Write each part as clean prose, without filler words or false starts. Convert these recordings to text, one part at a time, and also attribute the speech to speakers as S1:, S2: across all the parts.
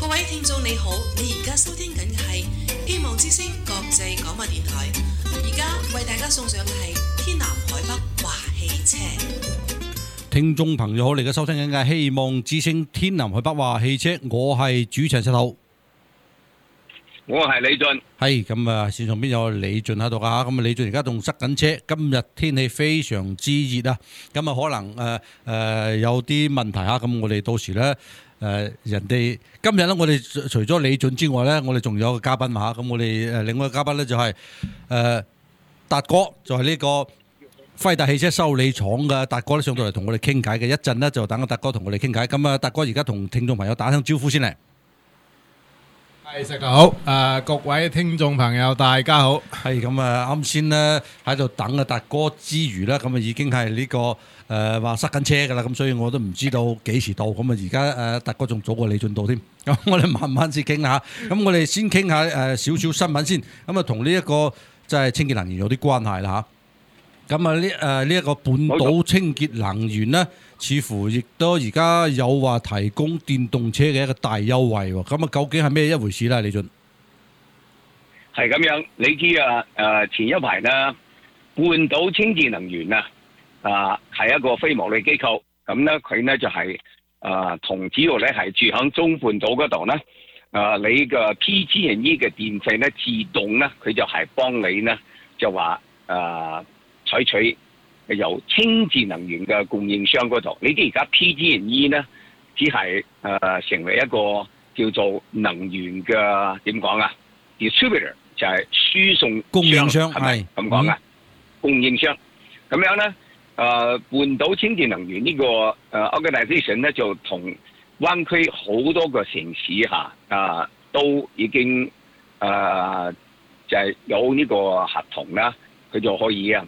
S1: 各位聽眾你好，你而家收聽緊嘅係希望之聲國際廣播電台，而家為大家送上嘅係天南海北話汽車。
S2: 聽眾朋友好，你而家收聽緊嘅係希望之聲天南海北話汽車，我係主持人石頭，
S3: 我係李俊。
S2: 係咁啊，線上邊有李俊喺度啊，咁啊李俊而家仲塞緊車，今日天氣非常之熱啊，咁啊可能有啲問題啊，咁我哋到時咧。人哋今日咧，我哋除咗李俊之外咧，我哋仲有個嘉賓嘛嚇，咁我哋另外一個嘉賓咧就係達哥，就係呢個輝達汽車修理廠嘅達哥咧上到嚟同我哋傾偈嘅，一陣咧就等阿達哥同我哋傾偈。咁啊，達哥而家同聽眾朋友打聲招呼先嚟。
S4: 係石頭好，各位聽眾朋友大家好。
S2: 係咁啊，啱先咧喺度等阿達哥之餘咧，咁啊已經係呢個。話塞緊車㗎啦，咁所以我都唔知道幾時到，咁啊而家達哥仲早過李俊到添，咁我哋慢慢先傾下，咁我哋先傾下少少新聞先，咁啊同呢一個即係清潔能源有啲關係啦嚇，咁啊呢一個半島清潔能源咧，似乎亦都而家有話提供電動車嘅一個大優惠喎，咁啊究竟係咩一回事咧？李俊
S3: 係咁樣，你知啊前一排咧，半島清潔能源係一個非牟利機構，咁咧佢咧就係同主要咧係住響中半島嗰度咧，你嘅 PG&E 嘅電費咧自動咧佢就係幫你咧就話採取由清潔能源嘅供應商嗰度，你知而家 PG&E 咧只係成為一個叫做能源嘅點講啊 distributor 就係輸送
S2: 供應商
S3: 係咪咁講啊？供應商咁樣咧。半島清潔能源呢個organization 咧就同灣區好多個城市都已經就係有呢個合同啦，佢就可以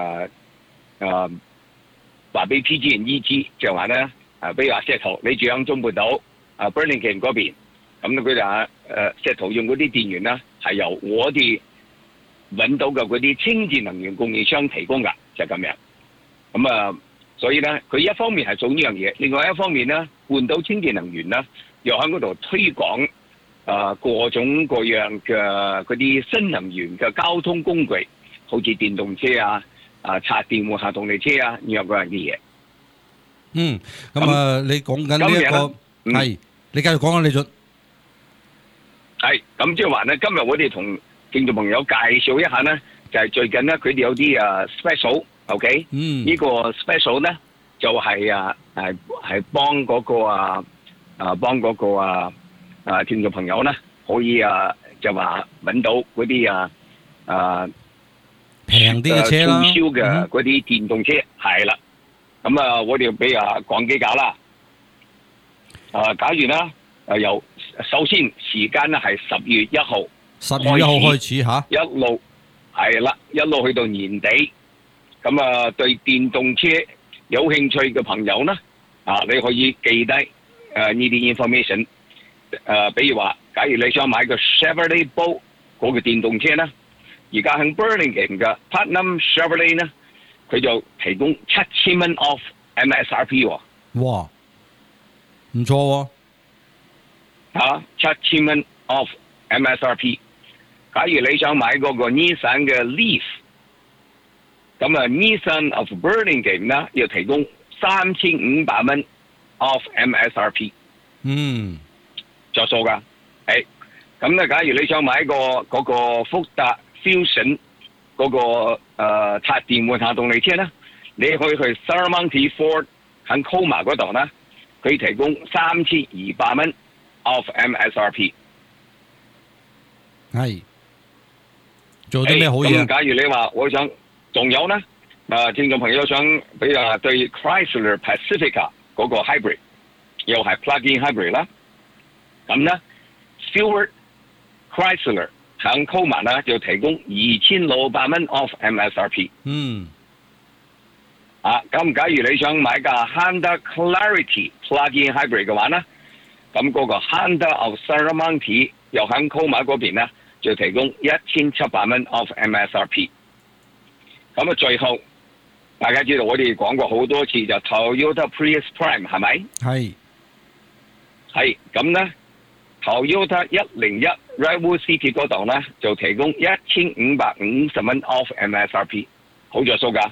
S3: 話俾 PG&E 知，就話咧比如話石頭你住響中半島Burlingame 嗰邊，咁佢就石頭用嗰啲電源咧係由我哋揾到嘅嗰啲清潔能源供應商提供㗎，就係咁樣。咁所以咧，佢一方面係做呢樣嘢，另外一方面咧，半島清潔能源咧，又喺嗰度推廣各種各樣嘅嗰啲新能源嘅交通工具，好似電動車插電混合動力車呢樣嗰樣嘅嘢。
S2: 咁你講緊呢一個係，你繼續講啊，李俊。
S3: 係，咁即係話咧，今日我哋同聽眾朋友介紹一下咧，就係最近咧，佢哋有啲special。OK，呢個 special 咧就係係幫嗰個聽眾朋友咧可以就話揾到嗰啲
S2: 平啲嘅車啦，
S3: 促銷嘅嗰啲電動車係啦。咁我哋俾講幾架啦。假如咧由首先時間咧係10月1號
S2: 開始嚇，
S3: 一路係啦，一路去到年底。咁對電動車有興趣嘅朋友呢，你可以記低呢啲 information。比如話，假如你想買個 Chevrolet Bolt 嗰個電動車呢，而家喺 Burlingame 嘅 Putnam Chevrolet 呢，佢就提供7000蚊 off MSRP 喎。
S2: 哇，唔錯喎
S3: ！7000蚊 off MSRP。假如你想買嗰個 Nissan 嘅 Leaf。咁Nissan of Burlingame 咧要提供3500蚊 off MSRP， 作數㗎。咁咧，假如你想買嗰個福特 Fusion 嗰個插電混合動力車咧，你可以去 Serramonte Ford 喺 Coma 嗰度咧，佢提供3200蚊 off MSRP。
S2: 係做啲咩好嘢？
S3: 咁假如你話我想。仲有咧，聽眾朋友想比如對 Chrysler Pacifica 嗰個 hybrid， 又係 plug-in hybrid 啦。咁咧 Stewart Chrysler 喺 Coma 咧就提供2600蚊 off MSRP。咁假如你想買架 Honda Clarity plug-in hybrid 嘅話咧，咁嗰個 Honda of Serramonte 又喺 Coma 嗰邊咧就提供1700蚊 off MSRP。咁最後大家知道我哋講過好多次就 Toyota Prius Prime 係咪？
S2: 係。
S3: 咁咧 Toyota 101 Redwood City 嗰度咧就提供1550蚊 off MSRP， 好着數㗎。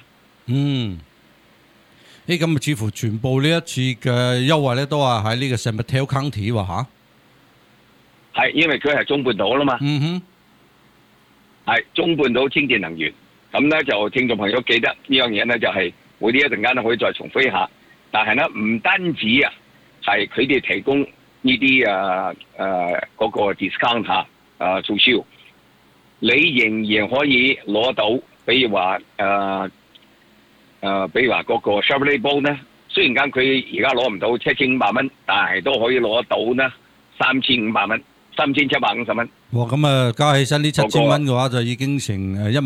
S2: 咁似乎全部呢一次嘅優惠咧都係喺呢個 San Mateo County 喎嚇。
S3: 係，因為佢係中半島啦嘛。係中半島清潔能源。咁咧就聽眾朋友記得呢樣嘢咧，就係我哋一陣間咧可以再重複一下。但係咧唔單止啊，係佢哋提供呢啲嗰個 discount 促銷，你仍然可以攞到，比如話嗰個 Chevrolet Bolt 咧，雖然間佢而家攞唔到7500蚊，但係都可以攞到呢3500蚊、3750蚊。
S2: 哇！咁啊，加起身呢7000蚊嘅話，就已經成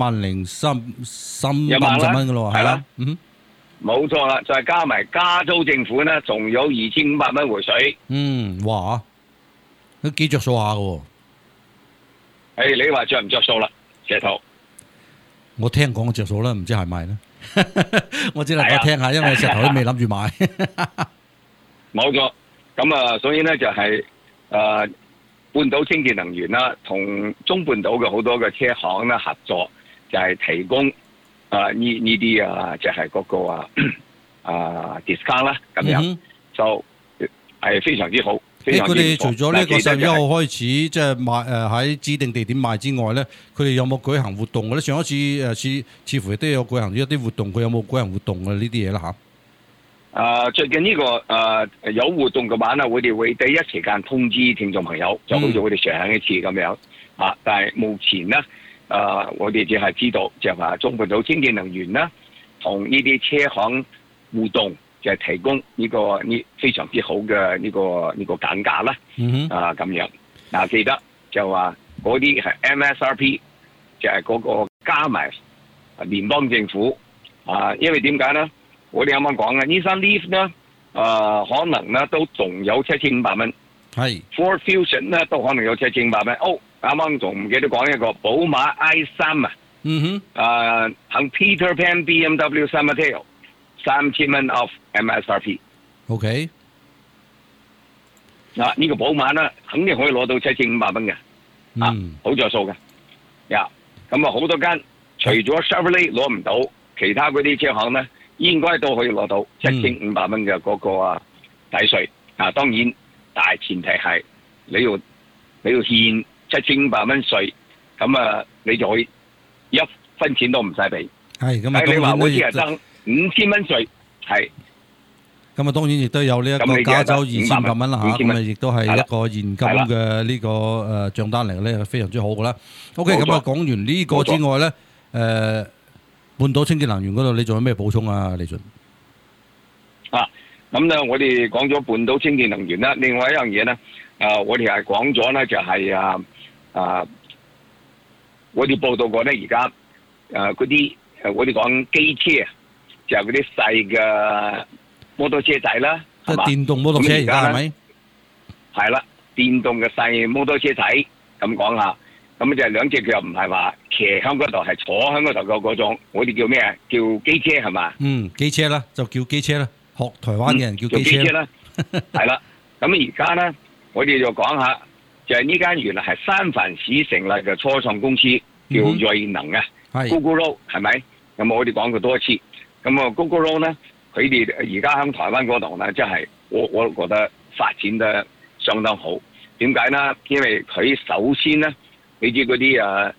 S2: 10350蚊嘅咯，係啦。
S3: 冇錯啦，再加埋加州政府咧，仲有2500蚊回水。
S2: 哇！都幾着數下嘅
S3: 喎。你話着唔着數啦，石頭？
S2: 我聽講着數啦，唔知係咪咧？我只能夠聽下，因為石頭都未諗住買。
S3: 冇錯，咁啊，所以咧就係半島清潔能源啦，同中半島嘅好多嘅車行咧合作，就係提供呢啲就係嗰個discount 啦，咁樣就係非常之好。
S2: 佢哋除咗呢個11號開始即係賣喺指定地點賣之外咧，佢哋有冇舉行活動嘅咧？上一次似乎亦都有舉行一啲活動，佢有冇舉行活動嘅呢啲嘢啦嚇？
S3: 最近呢個有活動嘅話咧，我哋會第一時間通知聽眾朋友，就好似我哋上一次咁樣但係目前咧，我哋只係知道就係話中半島清潔能源啦，同呢啲車行互動。就係提供呢個非常之好嘅呢個減價啦，咁樣記得就話嗰啲係 MSRP， 就係嗰個加埋聯邦政府因為點解咧？我哋啱啱講嘅 Nissan Leaf 咧，可能咧都仲有7500蚊，係 Ford Fusion 咧都可能有7500蚊。啱啱仲唔記得講一個寶馬 i3喺 Peter Pan BMW San Mateo。3000蚊 off MSRP。OK。呢個寶馬咧，肯定可以攞到7500蚊嘅，好着數嘅。咁啊好多間，除咗 Chevrolet 攞唔到，其他嗰啲車行咧，應該都可以攞到7500蚊嘅嗰個抵稅。當然大前提係你要獻7500蚊稅，咁你就可以一分錢都唔使俾。係咁啊，你話好似係爭5000蚊稅，係
S2: 咁啊，當然亦都有呢一個加州2500蚊啦嚇，咁啊亦都係一個現金嘅呢個帳單嚟嘅咧，非常之好嘅啦。OK，咁啊講完呢個之外咧，半島清潔能源嗰度你仲有咩補充啊，李俊？
S3: 咁咧我哋講咗半島清潔能源啦，另外一樣嘢咧，我哋係講咗咧就係我哋報道過咧而家嗰啲我哋講機車。就係嗰啲細嘅摩托車仔啦，
S2: 即係電動摩托車而家係咪？
S3: 係啦，電動嘅細摩托車仔咁講下，咁就係兩隻腳唔係話騎喺嗰度，係坐喺嗰度嘅嗰種，我哋叫咩啊？叫機車係嘛？
S2: 機車啦，就叫機車啦。學台灣嘅人叫機車
S3: 啦，係啦。咁而家咧，我哋就講下，就係呢間原來係三藩市成立嘅初創公司，叫瑞能啊，Gogoro 係咪？咁我哋講過多一次。咁Gogoro咧，佢哋而家喺台灣嗰度咧，真係我覺得發展得相當好。點解呢？因為佢首先咧，你知嗰啲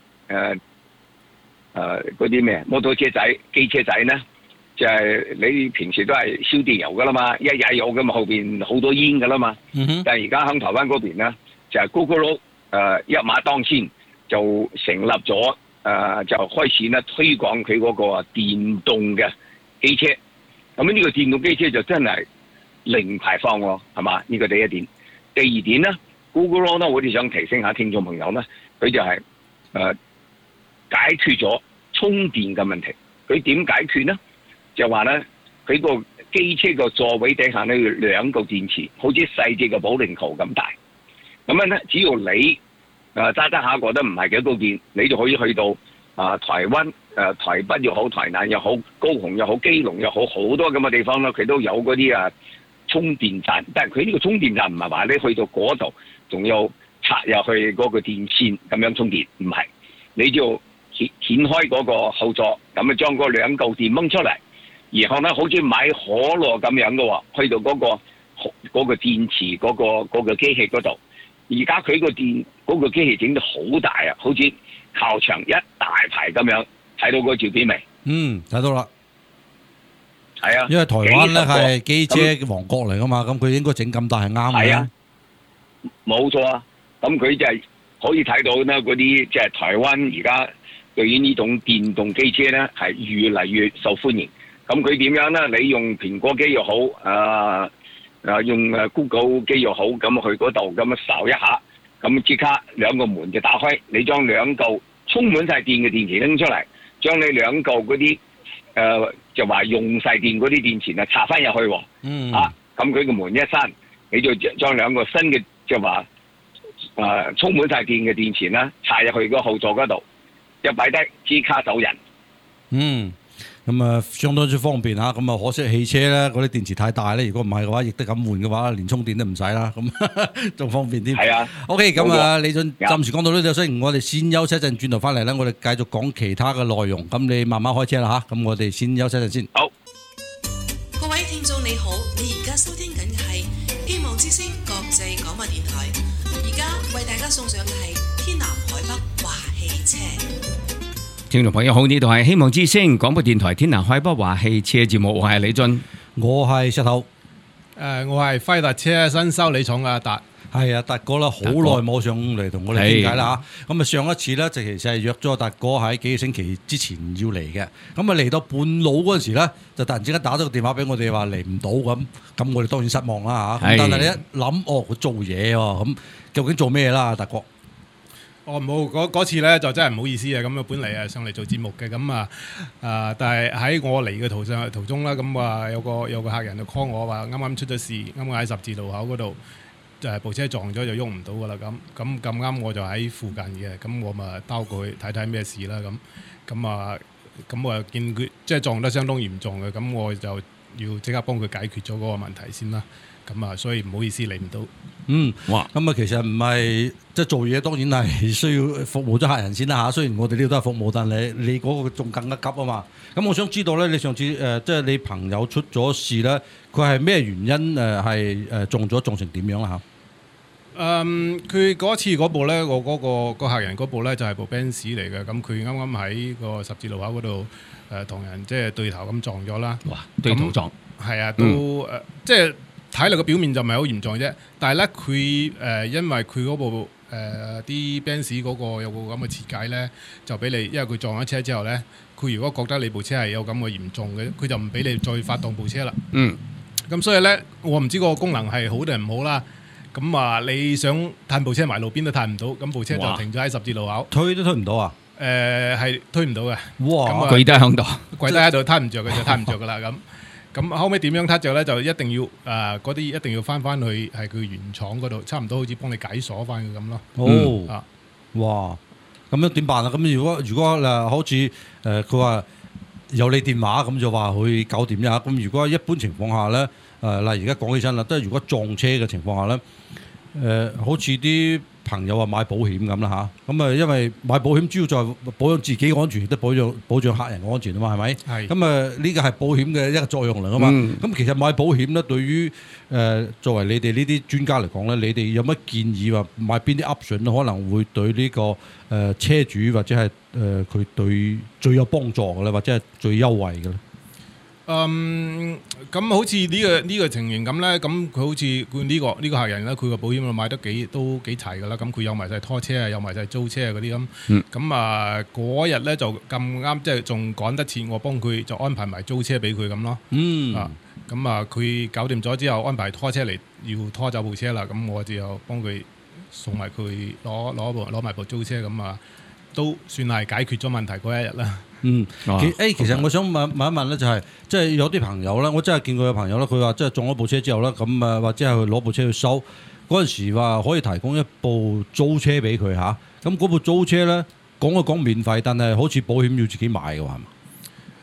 S3: 嗰啲咩摩托車仔、機車仔咧，就係你平時都係燒電油噶啦嘛，一踩油咁後邊好多煙噶啦嘛。但係而家喺台灣嗰邊咧，就係Gogoro一馬當先就成立咗就開始咧推廣佢嗰個電動嘅機車，咁呢個電動機車就真係零排放喎，係嘛？呢個第一點。第二點咧 ，Gogoro 咧，我哋想提醒下聽眾朋友咧，佢就係解決咗充電嘅問題。佢點解決呢？就話咧，佢個機車個座位底下咧有2個電池，好似細隻嘅保齡球咁大。咁樣咧，只要你揸下覺得唔係幾高電，你就可以去到台灣台北又好，台南又好，高雄又好，基隆又好，好多咁嘅地方咧，佢都有嗰啲充電站，但係佢呢個充電站唔係話你去到嗰度仲要插入去嗰個電線咁樣充電，唔係，你就掀開嗰個後座，咁啊將嗰兩嚿電掹出嚟，然後咧好似買可樂咁樣嘅喎，去到嗰個電池嗰個機器嗰度。而家佢個嗰個機器整得好大啊，好似球場一大排咁樣，睇到個照片未？
S2: 睇到啦。
S3: 係啊，
S2: 因為台灣咧係機車王國嚟噶嘛，咁佢應該整咁大係啱嘅。
S3: 係啊，冇錯啊。咁佢就係可以睇到咧，嗰啲即係台灣而家對於呢種電動機車咧係越嚟越受歡迎。咁佢點樣咧？你用蘋果機又好，用Google 機又好，咁去嗰度咁樣掃一下，咁即刻兩個門就打開，你將兩嚿充滿晒電嘅電池拎出嚟，將你兩嚿嗰啲就話用晒電嗰啲電池啊插翻入去喎。咁佢個門一閂，你就將兩個新嘅就話充滿晒電嘅電池啦插入去個後座嗰度，一擺低即刻走人。
S2: 咁啊，相當之方便嚇。咁啊，可惜汽車咧嗰啲電池太大咧。如果唔係嘅話，亦都咁換嘅話，連充電都唔使啦。咁仲方便啲。
S3: 係啊。
S2: OK，咁啊，李俊暫時講到呢度先，我哋先休息一陣，轉頭翻嚟咧，我哋繼續講其他嘅內容。咁你慢慢開車啦嚇。咁我哋先休息一陣先。
S3: 好。
S1: 各位聽眾你好，你而家收聽緊嘅係希望之聲國際廣播電台。而家為大家送上嘅係天南海北華汽車。
S5: 聽眾朋友好，呢度係希望之聲廣播電台天南海北華汽車節目，我係李俊，
S2: 我係石頭，
S4: 我係輝達車新修理廠嘅阿達。
S2: 係啊，達哥啦，好耐冇上嚟同我哋傾偈啦嚇。咁啊，上一次咧就其實係約咗達哥喺幾個星期之前要嚟嘅。咁啊嚟到半路嗰陣時咧，就突然之間打咗個電話俾我哋話嚟唔到咁。咁我哋當然失望啦嚇。但係你一諗，佢做嘢喎，咁究竟做咩啦，達哥？
S4: 冇嗰次咧就真係唔好意思啊！咁啊本嚟上嚟做節目嘅，咁但係喺我嚟嘅途中啦，咁啊有個客人就 call 我話啱啱出咗事，啱啱喺十字路口嗰度部車撞咗就喐唔到噶啦，咁啱我就喺附近嘅，咁我咪兜過去睇睇咩事啦，咁我見佢即係撞得相當嚴重嘅，咁我就要即刻幫佢解決咗嗰個問題先啦。咁啊，所以唔好意思嚟唔到。
S2: 哇！咁啊，其實唔係即係做嘢，當然係需要服務咗客人先啦嚇。雖然我哋呢度都係服務，但係你嗰個仲更加急啊嘛。咁我想知道咧，你上次即係你朋友出咗事咧，佢係咩原因係撞成點樣啦嚇？
S4: 佢嗰次嗰部咧，我嗰個客人嗰部咧就係部 Benz 嚟嘅，咁佢啱啱喺個十字路口嗰度同人即係對頭咁撞咗啦。
S5: 哇！對頭撞
S4: 係啊，都即係。睇落個表面就唔係好嚴重啫，但係咧佢因為佢嗰部啲 Benz 嗰個有個咁嘅設計咧，就俾你，因為佢撞咗車之後咧，佢如果覺得你部車係有咁嘅嚴重嘅，佢就唔俾你再發動部車啦。咁所以咧，我唔知個功能係好定唔好啦。咁你想褪部車埋路邊都褪唔到，咁部車就停咗喺十字路口。
S2: 推都推唔到啊？
S4: 係推唔到嘅。
S2: 哇！
S5: 跪低喺度，
S4: 跪低喺度褪唔着嘅就褪唔着噶啦咁。咁後尾點樣撻着咧？就一定要嗰啲一定要翻去係佢原廠嗰度，差唔多好似幫你解鎖翻佢咁咯。
S2: 哇！咁樣點辦啊？咁如果好似佢話有你電話，咁就話去搞掂一下。咁如果一般情況下咧，而家講起身啦，即係如果撞車嘅情況下咧，好似啲朋友話買保險咁啦嚇，咁因為買保險主要就係保障自己安全，亦都保障客人安全啊嘛，係咪？係。咁呢個係保險嘅一個作用嚟啊嘛。咁其實買保險咧，對於作為你哋呢啲專家嚟講咧，你哋有乜建議話買邊啲 option 可能會對呢個車主或者係佢對最有幫助嘅咧，或者係最優惠嘅咧？
S4: 咁好似呢個情形咁咧，咁佢好似佢呢個客人咧，佢個保險買得都幾齊噶啦。咁佢有埋晒拖車啊，有埋晒租車啊嗰啲咁。咁嗰日咧就咁啱，即係仲趕得切，我幫佢就安排埋租車俾佢咁咯。咁佢搞掂咗之後，安排拖車嚟要拖走部車啦。咁我就幫佢送埋佢攞埋部租車咁都算係解決咗問題嗰一日啦。
S2: 其實我想問一問咧，就係即係有啲朋友咧，我真係見過有朋友咧，佢話即係撞咗部車之後咧，咁或者係去攞部車去收嗰陣時話可以提供一部租車俾佢嚇。咁嗰部租車咧講免費，但係好似保險要自己買嘅係嘛？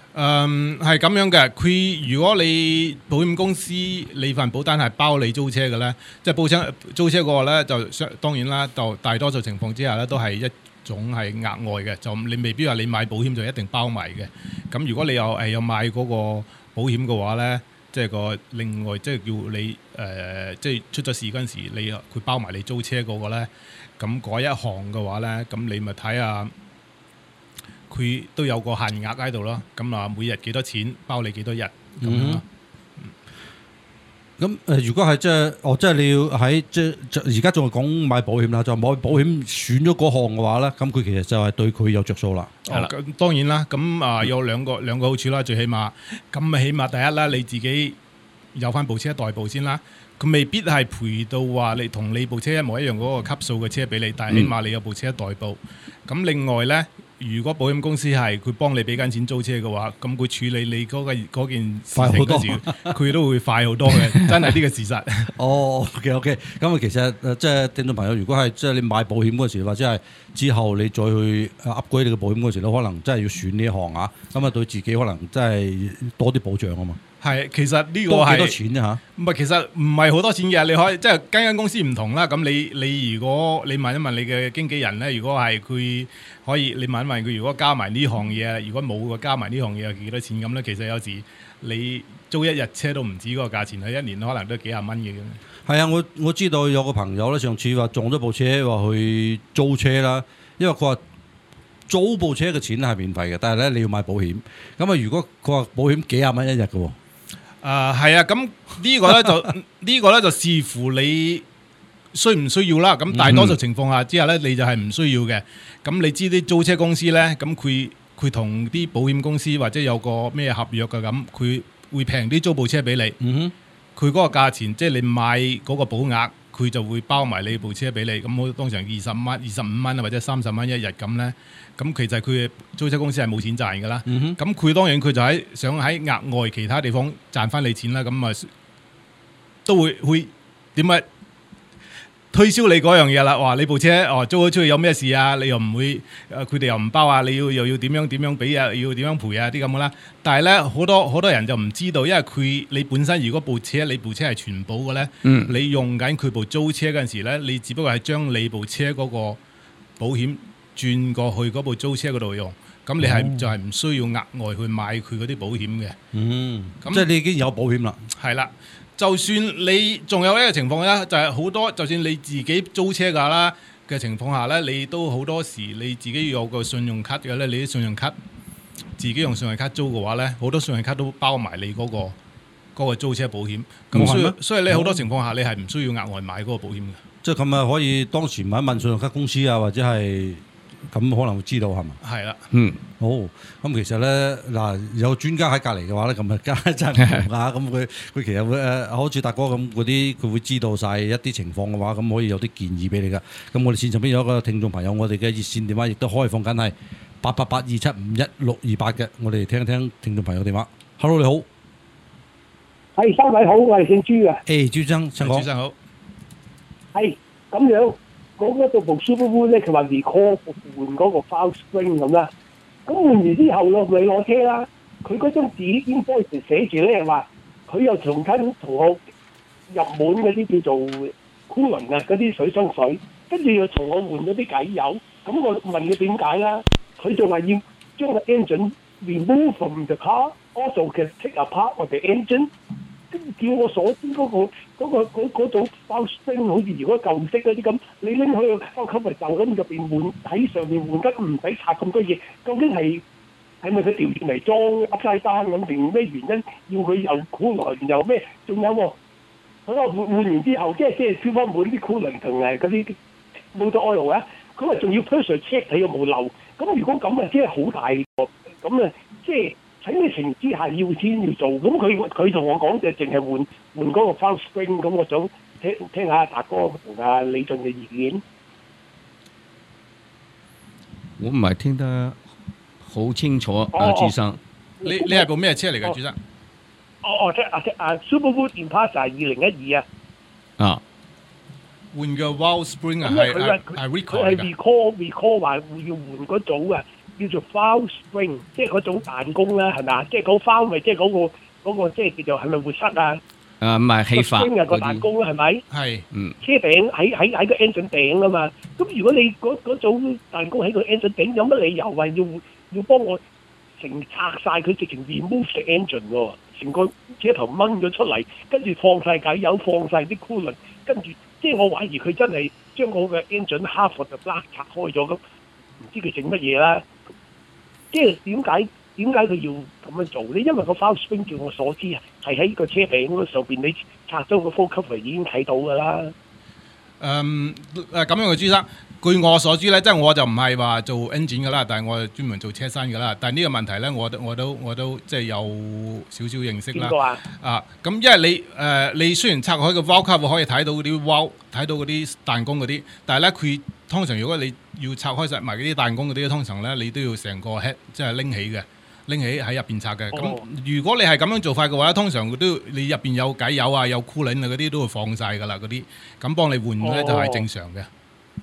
S4: 係咁樣嘅，佢如果你保險公司你份保單係包你租車嘅咧，即係租車嗰個咧就當然啦，就大多數情況之下咧都係一種係額外嘅，就你未必話你買保險就一定包埋嘅。咁如果你有買嗰個保險嘅話咧，即係個另外即係叫你即係出咗事嗰陣時，佢包埋你租車嗰個咧，咁嗰一項嘅話咧，咁你咪睇下。佢都有個限額喺度咯，咁啊每日幾多錢包你幾多日咁樣咯。
S2: 咁如果係即係你要喺即而家仲係講買保險啦，就買保險選咗嗰項嘅話咧，咁佢其實就係對佢有着數啦。
S4: 係啦，當然啦，咁有兩個好處啦，最起碼咁起碼第一啦，你自己有翻部車代步先啦。佢未必係賠到話你同你部車一模一樣嗰個級數嘅車俾你，但係起碼你有部車代步。咁另外咧。如果保險公司係佢幫你俾緊錢租車嘅話，咁佢處理你嗰件事情嗰時，佢都會快好多嘅，真係呢個事實。
S2: 哦 ，OK， 咁啊，其實即係聽眾朋友，如果係即係你買保險嗰時，或者係之後你再去upgrade你嘅保險嗰時咧，可能真係要選呢一項啊，咁啊對自己可能真係多啲保障啊嘛。係，
S4: 其實呢個係
S2: 幾多錢啫嚇？
S4: 唔係，其實唔係好多錢嘅，你可以即係間公司唔同啦。咁你如果你問一問你嘅經紀人咧，如果係佢可以，你問一問佢，如果加埋呢項嘢，如果冇嘅加埋呢項嘢，有幾多錢咁咧？其實有時你租一日車都唔止嗰個價錢，佢一年可能都幾廿蚊嘅。
S2: 係啊，我知道有個朋友咧，上次話撞咗部車，話去租車啦，因為佢話租部車嘅錢係免費嘅，但係咧你要買保險。咁啊，如果佢話保險幾廿蚊一日嘅喎。
S4: 係啊，咁呢個咧就視乎你需唔需要啦。咁大多數情況下之下咧，你就係唔需要嘅。咁你知啲租車公司咧，咁佢同啲保險公司或者有個咩合約嘅咁，佢會平啲租部車俾你。佢嗰個價錢即係你買嗰個保額，佢就會包埋你部車俾你。咁我當場20蚊、25蚊或者30蚊一日咁咧。咁其實佢嘅租車公司係冇錢賺㗎啦，咁佢當然佢就想喺額外其他地方賺翻你錢啦，咁啊都會點啊推銷你嗰樣嘢啦，話你部車租咗出去有咩事啊，你又唔會佢哋又唔包啊，你又要點樣俾啊，要點樣賠啊啲咁嘅啦。但係咧好多人就唔知道，因為你本身如果你部車係全保嘅咧，你用緊佢部租車嗰陣時咧，你只不過係將你部車嗰個保險轉過去嗰部租車嗰度用，咁你就係唔需要額外去買佢嗰啲保險嘅。
S2: 即係你已經有保險啦。
S4: 係啦，就算你仲有一個情況咧，就係好多，就算你自己租車架啦嘅情況下咧，你都好多時你自己要有個信用卡嘅咧，你啲信用卡自己用信用卡租嘅話咧，好多信用卡都包埋你嗰個租車保險。咁所以你好多情況下你係唔需要額外買嗰個保險嘅。即係
S2: 咁啊，可以當時問一問信用卡公司啊，或者係。咁可能會知道係嘛？
S4: 係啦，
S2: 好。咁其實咧嗱，有專家喺隔離嘅話咧，咁啊真係唔同啊。咁佢其實會好似達哥咁嗰啲，佢會知道晒一啲情況嘅話，咁可以有啲建議俾你噶。咁我哋線上邊有一個聽眾朋友，我哋嘅熱線電話亦都開放緊係88827512628嘅。我哋聽一聽聽眾朋友電話。Hello， 你好。
S6: 係三位好，我係姓朱嘅。
S2: 朱生，請講。
S4: 朱生好。
S6: 係咁樣。講嗰度部 Subaru 咧，佢話 recall 換嗰個 valve spring 咁啦。咁換完之後咯，咪攞車啦。佢嗰張紙 invoice 寫住咧話，佢又重新同我入滿嗰啲叫做 coolant 啊，嗰啲水箱水，跟住又同我換咗啲偈油。咁我問佢點解啦？佢就話要將個 engine remove from the car，also can take apart the engine。跟住叫我所知嗰種包聲，好似如果舊式嗰啲咁，你拎去個包級咪就咁入邊換，喺上面換得唔使拆咁多嘢。究竟係咪佢調轉嚟裝 upside down咁定咩原因要佢又coolant又咩？仲有喎，佢話換完之後即係燒翻滿啲coolant同埋嗰啲 motor oil 啊，佢話仲要 pressure check 睇有冇漏。咁如果咁啊，真係好大個咁啊，即係。喺咩情況之下要先要做？咁佢同我講就淨係換嗰個 valve spring， 咁我想聽下達哥同阿李俊嘅意見。
S5: 我唔係聽得好清楚，朱生。
S4: 你係部咩車嚟㗎，朱生？
S6: 即Subaru Impreza 2012啊。
S5: 啊。
S4: 換個 valve spring 啊，係 recall
S6: 係 recall 話要換嗰組啊。 叫做 valve spring， 即係嗰種彈弓啦，係咪啊？即係嗰 valve 咪即係嗰個即係叫做係咪活塞啊？
S5: 唔係氣發
S6: spring 係個
S5: 嗰啲，
S6: 彈弓啦，係咪？
S4: 係
S6: 車頂喺個 engine 頂啊嘛。咁如果你嗰種彈弓喺個 engine 頂，有乜理由話要幫我成拆晒佢，直情 remove the engine 喎？成個車頭掹咗出嚟，跟住放晒解油，放晒啲 coolant，跟住即係我懷疑佢真係將我嘅 engine half of the block 拆開咗，咁唔知佢整乜嘢啦。即係點解佢要咁樣做咧？因為個 valve spring 據我所知係喺個車頂嗰上邊，你拆咗個 full cover 已經睇到㗎啦。
S4: 咁樣嘅朱生，據我所知咧，即係我就唔係話做 engine 㗎啦，但係我係專門做車身㗎啦。但係呢個問題咧，我都即係有少少認識啦。
S6: 邊個啊？
S4: 咁因為你雖然拆開個 valve cover 可以睇到嗰啲 valve，睇到嗰啲彈弓嗰啲，但係咧佢通常如果你要拆開晒埋嗰啲彈弓嗰啲，通常咧你都要成個 head 即係拎起喺入邊拆嘅。咁如果你係咁樣做法嘅話，通常你入邊有解油啊、有 coolant 啊嗰啲都會放晒㗎啦，嗰啲咁幫你換咧就係正常嘅。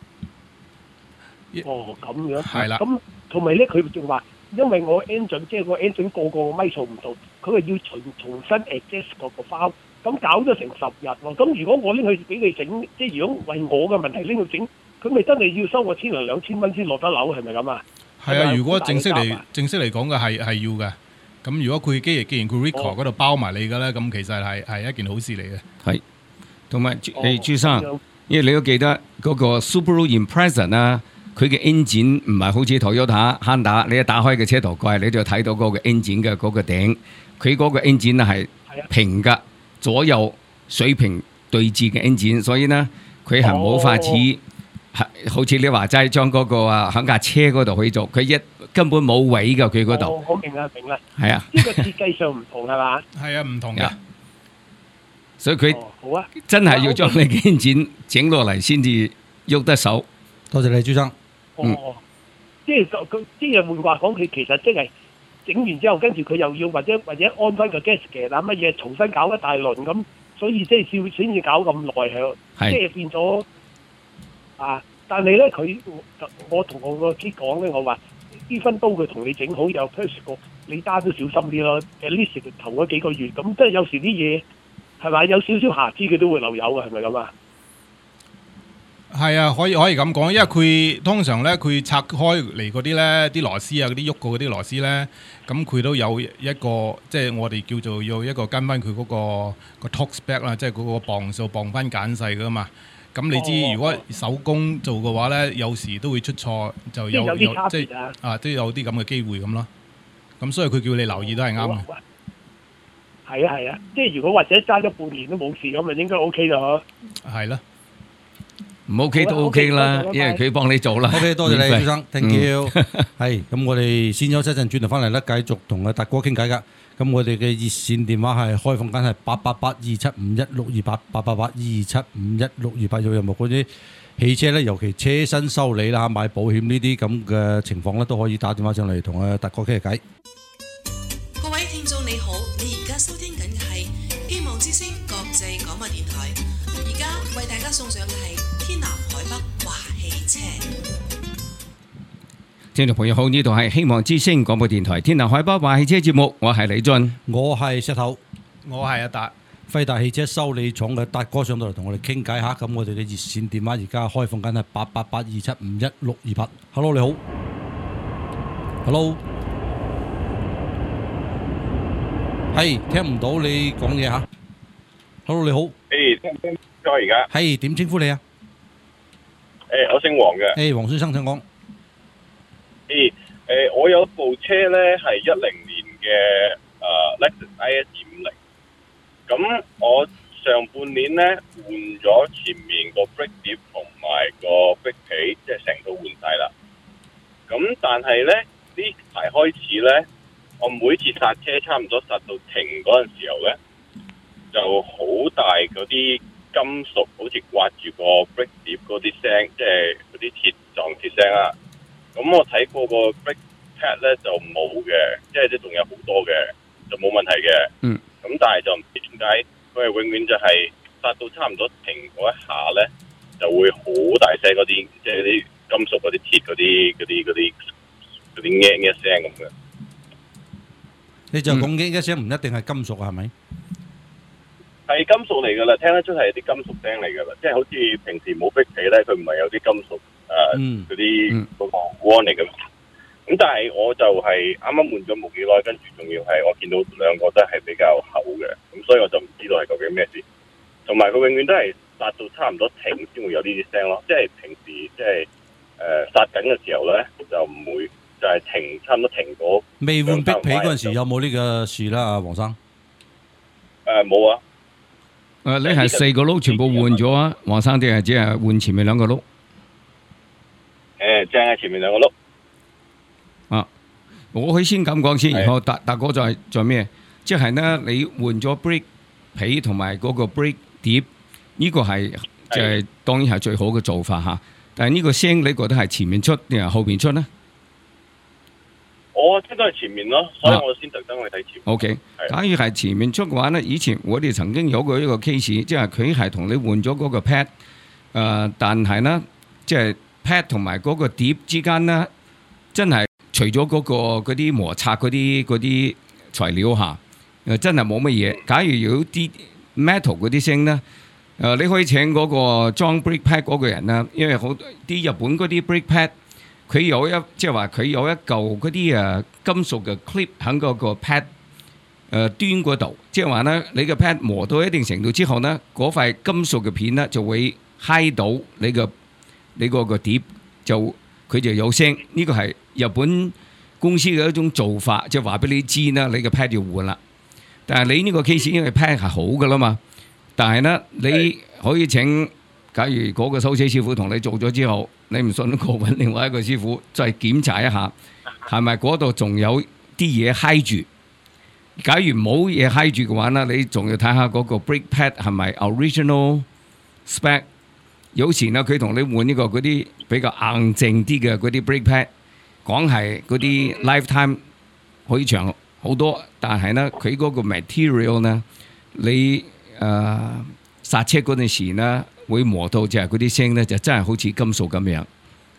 S6: 咁樣
S4: 係啦。
S6: 咁同埋咧，佢仲話，因為我 engine 即係個 engine 個米數唔同，佢係要重新 adjust 個 valve， 咁搞咗成10日喎。咁如果我拎去俾你整，即係如果為我嘅問題拎去整，佢咪真係要收我1,000-2,000蚊先落得樓，係咪咁啊？
S4: 係啊，如果正式嚟講嘅係要嘅。咁如果佢既然佢 record 嗰度包埋你嘅咧，咁其實係一件好事嚟嘅。
S5: 係，同埋朱生，因為你都記得嗰個 Subaru Impreza 啊，佢嘅 engine 唔係好似 Toyota Honda， 你一打開嘅車頭蓋，你就睇到嗰個 engine 嘅嗰個頂，佢嗰個 engine 係平㗎，左右水平對峙嘅 engine， 所以呢，佢係冇法子。好似你話齋將嗰個喺架車嗰度去做，佢根本冇位㗎，佢嗰度。
S6: 我明啦，
S5: 係啊，
S6: 呢個設計上唔同係嘛？
S4: 係啊，唔同嘅。
S5: 所以佢
S6: 好啊，
S5: 真係要將你件件整落嚟先至喐得手。
S2: 多謝你，朱生。
S6: 即係換話講，佢其實即係整完之後，跟住佢又要或者安翻個 gasket 乜嘢，重新搞一大輪咁，所以即係先至搞咁耐係，即係變咗。但係咧，我同我個機講咧，我話呢分刀佢同你整好有 push 過，你單都小心啲咯。at least 頭嗰幾個月，咁即係有時啲嘢係咪有少少瑕疵，佢都會漏油嘅，係咪咁啊？
S4: 係啊，可以咁講，因為佢通常咧，佢拆開嚟嗰啲咧，啲螺絲啊，嗰啲喐過嗰啲螺絲咧，咁佢都有一個，即係我哋叫做要一個跟翻佢嗰個 torque spec 啦，即係嗰個磅數磅翻揀細噶嘛。咁你知，如果手工做嘅話咧，有時都會出錯，就有
S6: 啲差別
S4: 都有啲咁嘅機會咁咯。咁所以佢叫你留意都係啱嘅。
S6: 係啊，即係如果或者揸咗半年都冇事咁，咪應該 OK 咯。
S4: 係啦，
S5: 唔 OK 都 OK 啦，因為佢幫你做啦。
S2: OK， 多謝你，朱生 ，thank you。係咁，我哋先休息一陣，轉頭翻嚟咧，繼續同阿達哥傾偈噶。咁我哋嘅熱線電話係開放緊係88827516288 88827516288，有任何嗰啲汽車咧，尤其車身修理啦、買保險呢啲咁嘅情況咧，都可以打電話上嚟同阿達哥傾下偈。
S1: 各位聽眾你好，你而家收聽緊嘅係希望之聲國際廣播電台，而家為大家送上嘅係天南海北華汽車。
S5: 聽眾朋友好，呢度係希望之聲廣播電台天南海北華汽車節目，我係李俊，
S2: 我係石頭，
S4: 我係阿達，
S2: 輝達汽車修理廠嘅達哥上到嚟同我哋傾偈下。咁我哋嘅熱線電話而家開放緊係88827516288。Hello 你好 ，Hello， 係聽唔到你講嘢吓。Hello 你好，
S7: 聽唔聽咗而家？
S2: 係點稱呼你啊？
S7: 我姓黃嘅。
S2: 黃先生請講。
S7: 我有部車咧係10年嘅Lexus IS250，咁我上半年咧換咗前面個 brake 碟同埋個 brake 皮，即係成套換晒啦。咁但係咧呢排開始咧，我每次剎車差唔多剎到停嗰陣時候咧，就好大嗰啲金屬好似刮住個 brake 碟嗰啲聲，即係嗰啲鐵撞鐵聲啊。咁我睇過個 brake pad 咧就冇嘅，即係仲有好多嘅，就冇問題嘅。咁但係就唔知點解佢係永遠就係剎到差唔多停嗰一下咧，就會好大聲嗰啲，即係啲金屬嗰啲鐵嗰啲嗰啲嘅聲咁嘅。
S2: 你就講嘅聲唔一定係金屬啊，係咪？
S7: 係金屬嚟㗎啦，聽得出係啲金屬聲嚟㗎啦，即係好似平時冇逼皮咧，佢唔係有啲金屬嗰啲嗰個 warning 嚟㗎嘛。咁但係我就係啱啱換咗冇幾耐，跟住仲要係我見到兩個都係比較厚嘅，咁所以我就唔知道係究竟咩事。同埋佢永遠都係殺到差唔多停先會有呢啲聲咯，即係平時即係殺緊嘅時候咧就唔會，就係停差唔多停咗。
S2: 未換逼皮嗰陣時有冇呢個事啦，阿黃生？
S7: 冇啊。
S5: 你係4個轆全部換咗啊，黃生定係只係換前面2個轆？
S7: 正係前面2個轆。
S5: 啊，我可以先咁講先，然後達哥再咩？即係呢，你換咗 brake 皮同埋嗰個 brake 碟，呢個係就係當然係最好嘅做法嚇。但係呢個聲你覺得係前面出定係後邊出呢？
S7: 我應該係前面咯，所以我先特登去睇前面。
S5: OK， 假如係前面出嘅話呢，以前我哋曾經有過一個 case，即係佢係同你換咗嗰個 pad，但係呢，即係 pad 同埋嗰個碟之間呢，真係除咗嗰啲摩擦嗰啲材料下，真係冇乜嘢。假如有啲 metal 嗰啲聲呢，你可以請嗰個裝 brake pad 嗰個人啦，因為好啲日本嗰啲 brake pad。佢有即係話佢有一嚿嗰啲金屬嘅 clip 喺嗰個 pad 端嗰度，即係話咧你個 pad 磨到一定程度之後咧，嗰塊金屬嘅片咧就會揩到你個碟，就佢就有聲。呢個係日本公司嘅一種做法，即係話俾你知啦，你個 pad 要換啦。但係你呢個 case 因為 pad 係好㗎啦嘛，但係咧你可以請。假如嗰個修車師傅同你做咗之後，你唔信過揾另外一個師傅再檢查一下，係咪嗰度仲有啲嘢揩住？假如冇嘢揩住嘅話呢，你仲要睇下嗰個 brake pad 係咪 original spec。有時呢，佢同你換呢個嗰啲比較硬淨啲嘅嗰啲 brake pad，講係嗰啲 lifetime 可以長好多，但係呢，佢嗰個 material 呢，你剎車嗰陣時呢。會磨到就係嗰啲聲咧，就真係好似金屬咁樣，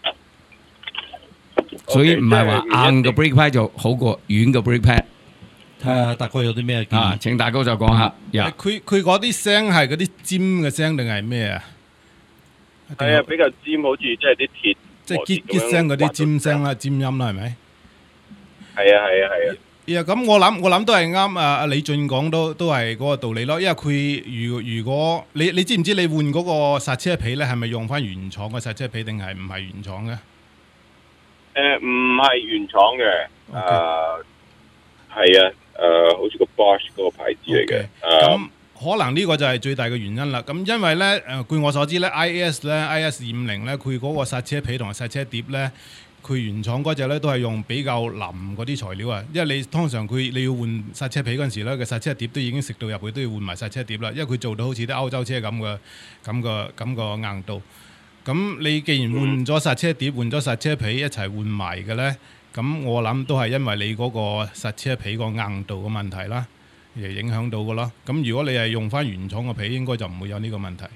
S5: 所以唔係話硬嘅 brake pad 就好過軟嘅 brake pad。
S2: 睇下大哥有啲咩建議？
S5: 請大哥就講下。
S4: 佢嗰啲聲係嗰啲尖嘅聲定係咩啊？
S7: 係啊，比較尖，好似即係啲鐵，
S4: 即係結聲嗰啲尖聲啦、尖音啦，係咪？
S7: 係啊。
S4: 咁我諗都係啱。阿李俊講都係嗰個道理咯。因為佢如果你知唔知你換嗰個剎車皮咧，係咪用翻原廠嘅剎車皮定係唔係原廠嘅？
S7: 唔係原廠嘅。係啊。好似個 Bosch 嗰個牌子嚟嘅。
S4: 咁可能呢個就係最大嘅原因啦。咁因為咧，據我所知咧 ，IS 250咧，佢嗰個剎車皮同埋剎車碟咧。佢原廠嗰隻咧都係用比較腍嗰啲材料啊，因為你通常你要換剎車皮嗰陣時咧，個剎車碟都已經食到入去，都要換埋剎車碟啦。因為佢做到好似啲歐洲車咁嘅硬度。咁你既然換咗剎車碟、換咗剎車皮一齊換埋嘅咧，咁我諗都係因為你嗰個剎車皮個硬度嘅問題啦，而影響到嘅咯。咁如果你係用翻原廠嘅皮，應該就唔會有呢個問題。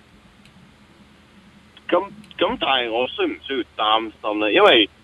S7: 咁但係我需唔需要擔心咧？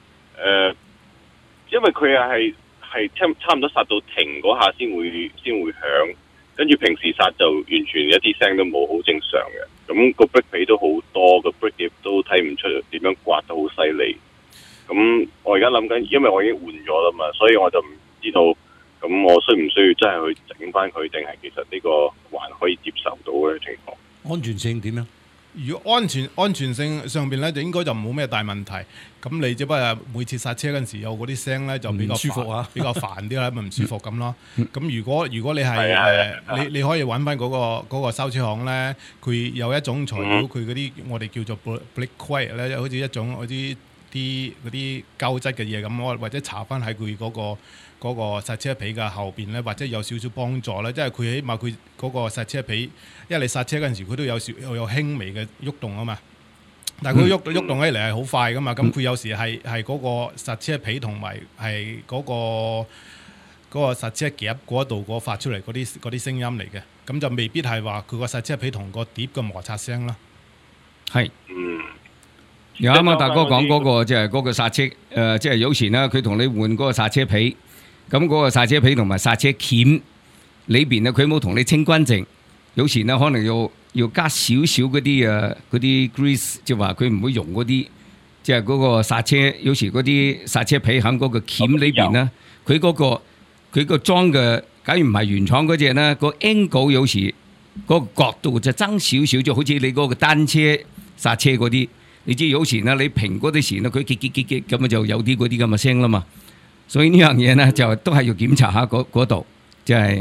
S7: 因為佢係差唔多剎到停嗰下先會響，跟住平時剎就完全一啲聲都冇，好正常嘅。咁個 brake 皮都好多，個 brake 碟都睇唔出點樣刮得好犀利。咁我而家諗緊，因為我已經換咗啦嘛，所以我就唔知道，咁我需唔需要真係去整翻佢，定係其實呢個還可以接受到嘅情況？
S2: 安全性點樣？
S4: 如果安全性上邊咧，就應該就冇咩大問題。咁你只不過每次剎車嗰陣時有嗰啲聲咧，就比較
S2: 舒服啊，
S4: 比較煩啲啦，咪唔舒服咁咯。咁如果你係你可以揾翻嗰個修車行咧，佢有一種材料，佢嗰啲我哋叫做 brake quite 咧，好似一種嗰啲膠質嘅嘢咁，我或者搽翻喺佢嗰個剎車皮嘅後邊咧，或者有少少幫助咧，即係佢起碼佢嗰個剎車皮，因為你剎車嗰陣時佢都有輕微嘅喐動啊嘛。但係佢喐動起嚟係好快噶嘛，咁佢有時係嗰個剎車皮同埋係嗰個剎車夾嗰度嗰發出嚟嗰啲聲音嚟嘅，咁就未必係話佢個剎車皮同個碟嘅摩擦聲啦。
S5: 係。有啱啱大哥講嗰個即係嗰個剎車即係有時咧，佢同你換嗰個剎車皮，咁嗰個剎車皮同埋剎車鉗裏邊咧，佢冇同你清乾淨，有時咧可能要加少少嗰啲 grease， 即係話佢唔會溶嗰啲，即係嗰個剎車，有時嗰啲剎車皮喺嗰個鉗裏邊咧，佢個裝嘅，假如唔係原廠嗰隻咧，個 angle 有時嗰個角度就爭少少，就好似你嗰個單車剎車嗰啲。你知有時咧，你平嗰啲時咧，佢激咁就有啲嗰啲咁嘅聲啦嘛。所以呢樣嘢咧，就都係要檢查下嗰度，即係。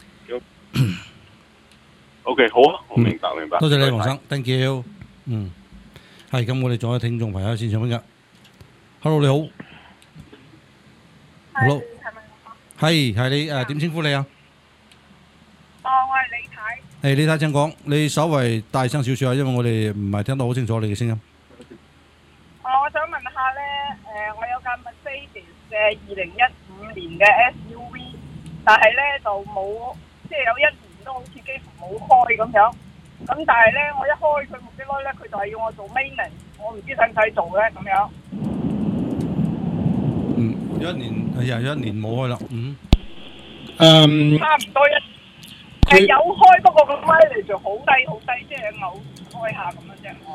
S7: OK， 好啊，我明白。
S2: 多謝你，黃生 ，thank you。係咁，我哋仲有聽眾朋友線上邊㗎。Hello， 你好。Hello， 係你點稱呼你啊？
S8: 我係李太。
S2: 李太請講，你稍為大聲少少啊，因為我哋唔係聽到好清楚你嘅聲音。
S8: 我想問下咧，我有架 Mercedes 嘅2015年嘅 SUV， 但係咧就冇，即係有1年都好似幾乎冇開咁樣。咁但係咧，我一開佢冇幾耐咧，佢就係要我做 maintenance， 我唔知使唔使做咧咁樣。
S2: 有一年冇開啦。
S8: 差唔多有開，不過個 mileage 好低，即係偶開下咁樣啫。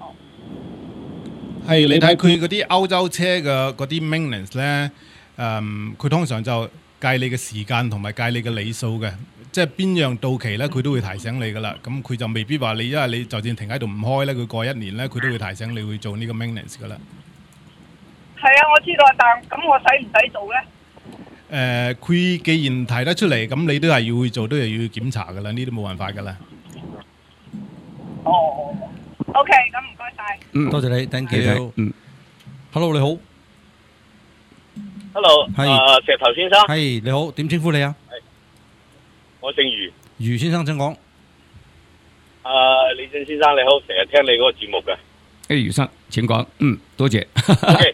S4: 係你睇佢嗰啲歐洲車嘅嗰啲 maintenance 咧，佢通常就計你嘅時間同埋計你嘅里數嘅，即係邊樣到期咧，佢都會提醒你噶啦。咁佢就未必話你，因為你就算停喺度唔開咧，佢過1年咧，佢都會提醒你會做呢個 maintenance 噶啦。
S8: 係啊，我知道，但咁我使唔使做咧？
S4: 佢既然提得出嚟，咁你都係要去做，都係要檢查噶啦，呢啲冇辦法噶啦。
S8: OK， 咁唔該晒。
S2: 多謝你 ，thank you。Hello， 你好。
S7: Hello， 石頭先生。
S2: 係你好，點稱呼你啊？
S7: 我姓余。
S2: 余先生請講。
S7: 李正先生你好，成日聽你嗰個節目嘅。
S5: 余生請講。多謝。
S7: OK，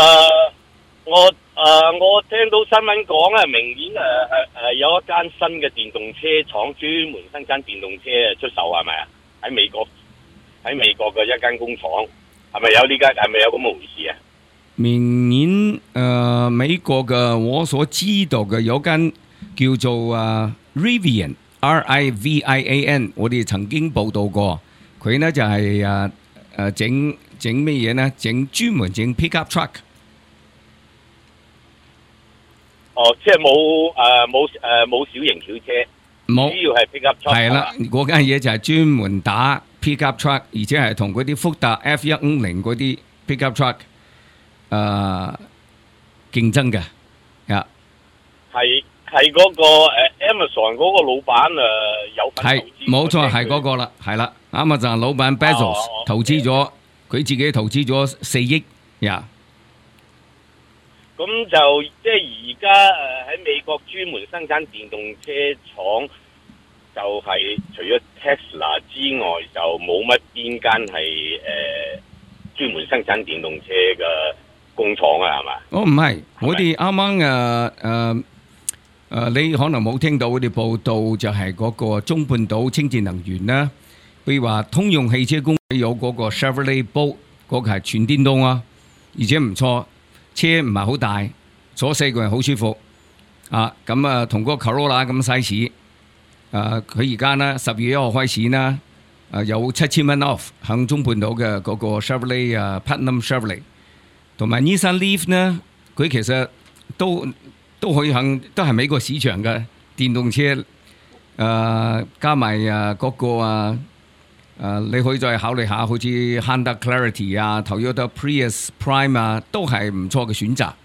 S7: 我聽到新聞講啊，明年有一間新嘅電動車廠專門生產電動車出售，係咪啊？喺美國嘅一間工廠，係咪有咁嘅回事啊？
S5: 明年美國嘅我所知道嘅有間叫做Rivian RIVIAN， 我哋曾經報道過，佢呢就係整咩嘢呢？專門整 pickup truck。
S7: 即係冇小型轎車，
S5: 冇，
S7: 主要係 pickup truck。係
S5: 啦，嗰間嘢就係專門打 pickup truck， 而且係同嗰啲福特 F150嗰啲 pickup truck 競爭嘅。
S7: 係嗰個Amazon 嗰個老闆有份投資。
S5: 冇錯，係嗰個啦，係啦。Amazon 老闆 Bezos 投資咗，佢自己投資咗4億呀。
S7: 咁就即係而家喺美國專門生產電動車廠，就係除咗 Tesla 之外，就冇乜邊間係專門生產電動車嘅工廠啊，係嘛？
S5: 唔係，我哋啱啱你可能冇聽到我哋報道，就係嗰個中半島清潔能源啦。譬如話通用汽車公司有嗰個 Chevrolet Bolt， 嗰個係全電動啊，而且唔錯。車唔係好大，坐4個人好舒服啊！咁同嗰個 Corolla 咁 size， 佢而家呢12月1號開始呢，有7000蚊 off 向中半島嘅嗰個 Chevrolet Platinum Chevrolet， 同埋 Nissan Leaf 呢，佢其實都可以都係美國市場嘅電動車，加埋嗰個你可以再考慮下，好似 Honda Clarity 啊、Toyota Prius Prime 啊，都係唔錯嘅選擇。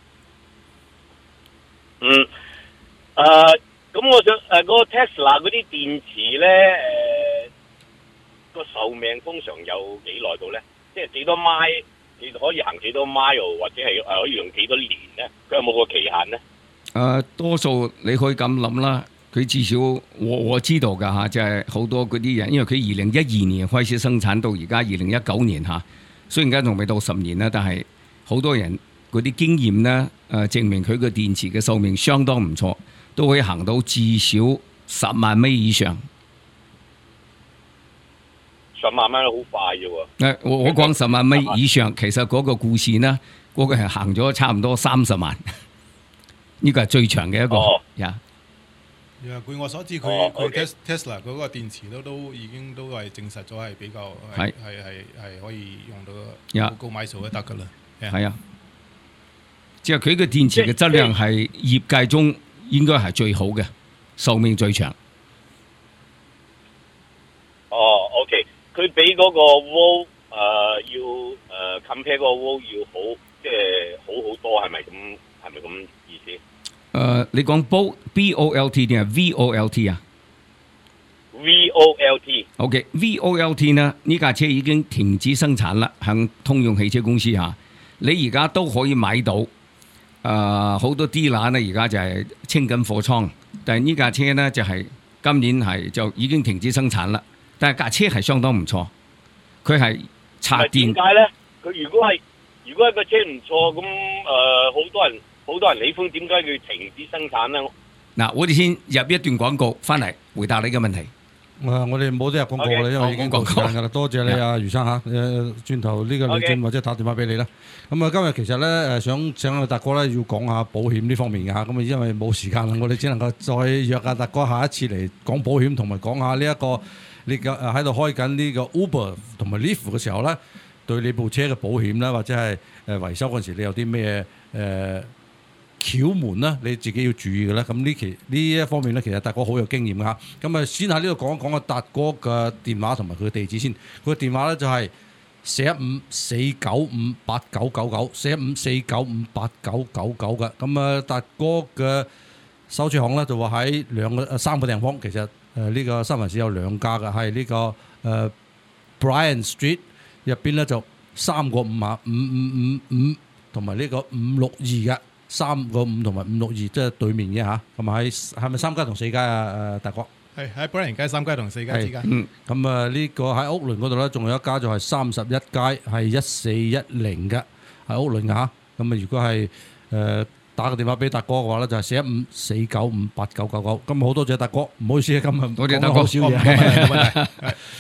S7: 咁我想嗰個 Tesla 嗰啲電池咧，個壽命通常有幾耐到咧？即係幾多 mile， 你可以行幾多 mile， 或者係可以用幾多年咧？佢有冇個期限咧？
S5: 多數你可以咁諗啦。佢至少我知道㗎嚇，就係好多嗰啲人，因為佢2012年開始生產到而家2019年嚇，雖然而家仲未到10年啦，但係好多人嗰啲經驗咧，證明佢個電池嘅壽命相當唔錯，都可以行到至少10萬米以上。
S7: 10萬米好快啫喎！
S5: 我講10萬米以上，其實嗰個故事呢，嗰嗰個係行咗差唔多30萬，呢個係最長嘅一個呀。
S4: 據我所知，佢 Tesla 嗰個電池都已經都係證實咗係比較係可以用到高米數都得㗎啦。
S5: 係啊，即係佢嘅電池嘅質量係業界中應該係最好嘅，壽命最長。
S7: OK， 佢比嗰個 Volt 要compare 嗰個 Volt 要好，即係好多，係咪咁意思？
S5: 你講 BOLT 定係 VOLT 啊
S7: ？VOLT。
S5: OK，VOLT 呢架車已經停止生產啦，向通用汽車公司嚇。你而家都可以買到，好多 dealer 呢而家就係清緊貨倉，但係呢架車呢就係今年就已經停止生產啦。但係架車係相當唔錯，佢係插電。
S7: 點解咧？佢如果係個車唔錯，咁好多人喜歡，點解佢停止生產咧？
S5: 嗱，我哋先入一段廣告，翻嚟回答你嘅問題。
S2: 我哋冇得入廣告啦，因為已經夠時間㗎啦。多謝你啊，余生嚇。轉頭呢個李俊或者打電話俾你啦。咁啊，今日其實咧想請阿達哥咧要講下保險呢方面嘅嚇。咁啊，因為冇時間啦，我哋只能夠再約阿達哥下一次嚟講保險，同埋講下呢一個你喺度開緊呢個 Uber 同埋 Lyft 嘅時候咧，對你部車嘅保險啦，或者係維修嗰陣時，你有啲咩竅門啦，你自己要注意嘅啦。咁呢一方面咧，其實達哥好有經驗㗎嚇。咁啊，先喺呢度講一講阿達哥嘅電話同埋佢嘅地址先。佢嘅電話咧就係415-495-8999，415-495-8999嘅。咁啊，達哥嘅收車行咧就話喺3個地方，其實呢個三藩市有2家嘅，係呢個Bryan Street 入邊咧就3個5啊，5555同埋呢個562嘅。3個5同埋562，即係對面嘅嚇，咁係咪3街同4街啊？達哥
S4: 係喺 Bryan 街3街同4街之間。
S2: 咁啊呢個喺屋崙嗰度咧，仲有一家就係31街，係1410嘅，喺屋崙嘅嚇。咁啊，如果係打個電話俾達哥嘅話咧，就係415-495-8999。咁好多謝達哥，唔好意思啊，今日
S5: 多謝達哥，
S2: 講少嘢。